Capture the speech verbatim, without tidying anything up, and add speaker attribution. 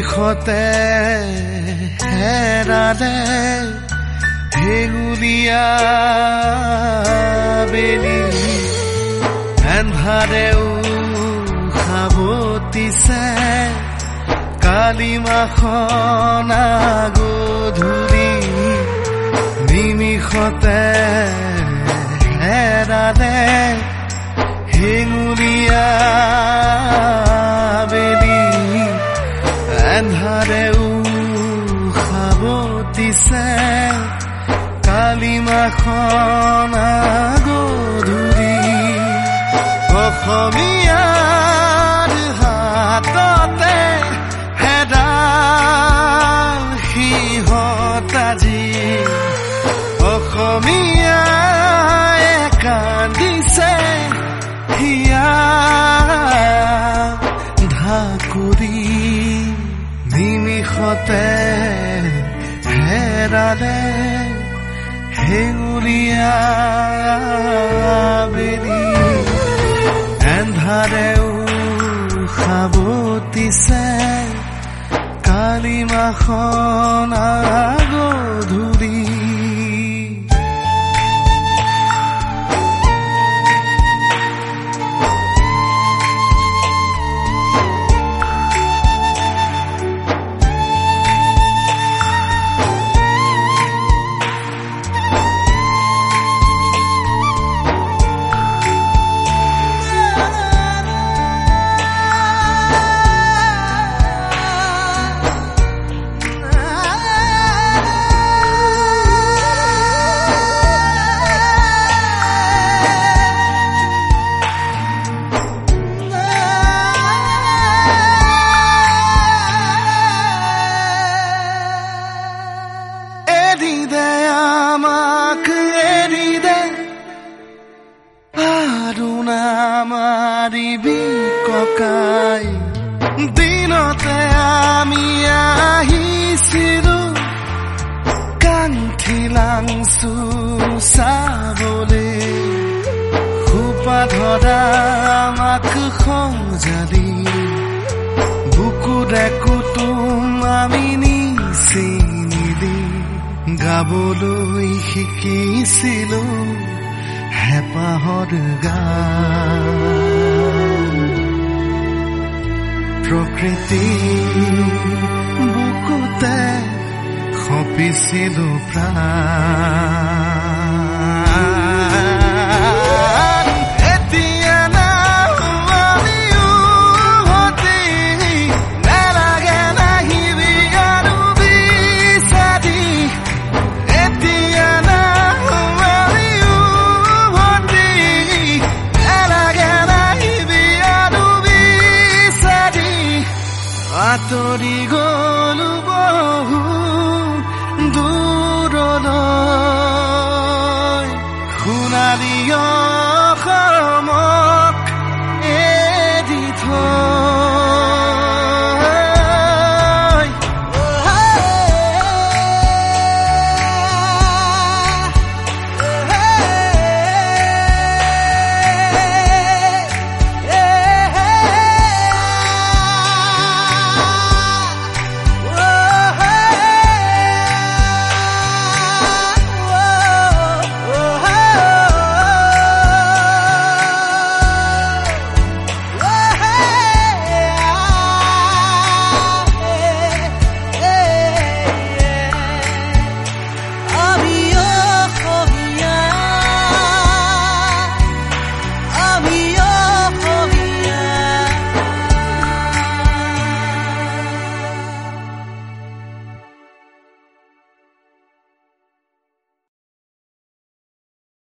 Speaker 1: নিমিষতে হেৰালে হেঙুলীয়া বেলি এন্ধাৰেও সাৱটিছে কালিমাখনা গধূলি নিমিষতে হেৰালে হেঙুলীয়া বেলি এন্ধাৰেও সাৱটিছে কালিমাখনা গধূলি অসমীয়াৰ হাততে হেডাল সিহঁত আজি অসমীয়াই কান্দিছে হিয়া ঢাকুৰি নিমিষতে হেৰালে হেঙুলীয়া বেলি এন্ধাৰেও সাৱটিছে কালিমাখনা গধূলি ককাই দিনতে আমি আহিছিলো কান্থি লাংচু চাবলে খোপা ধৰা আমাক সজালি বুকুৰে কুটুম আমি নিচি নিদি গাবলৈ শিকিছিলো হেঁপাহৰ গান প্ৰকৃতি বুকুতে সঁপিছিলো প্ৰাণ